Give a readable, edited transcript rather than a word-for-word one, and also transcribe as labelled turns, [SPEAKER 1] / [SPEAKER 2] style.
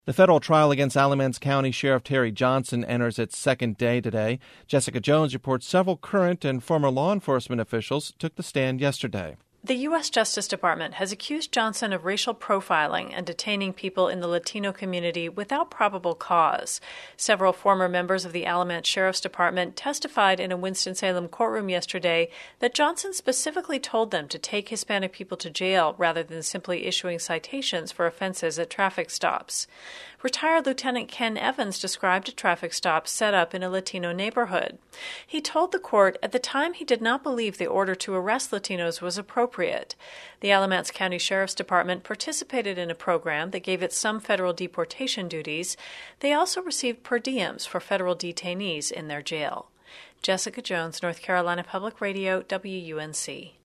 [SPEAKER 1] The federal trial against Alamance County Sheriff Terry Johnson enters its second day today. Jessica Jones reports several current and former law enforcement officials took the stand yesterday.
[SPEAKER 2] The U.S. Justice Department has accused Johnson of racial profiling and detaining people in the Latino community without probable cause. Several former members of the Alamance Sheriff's Department testified in a Winston-Salem courtroom yesterday that Johnson specifically told them to take Hispanic people to jail rather than simply issuing citations for offenses at traffic stops. Retired Lieutenant Ken Evans described a traffic stop set up in a Latino neighborhood. He told the court at the time he did not believe the order to arrest Latinos was appropriate. The Alamance County Sheriff's Department participated in a program that gave it some federal deportation duties. They also received per diems for federal detainees in their jail. Jessica Jones, North Carolina Public Radio, WUNC.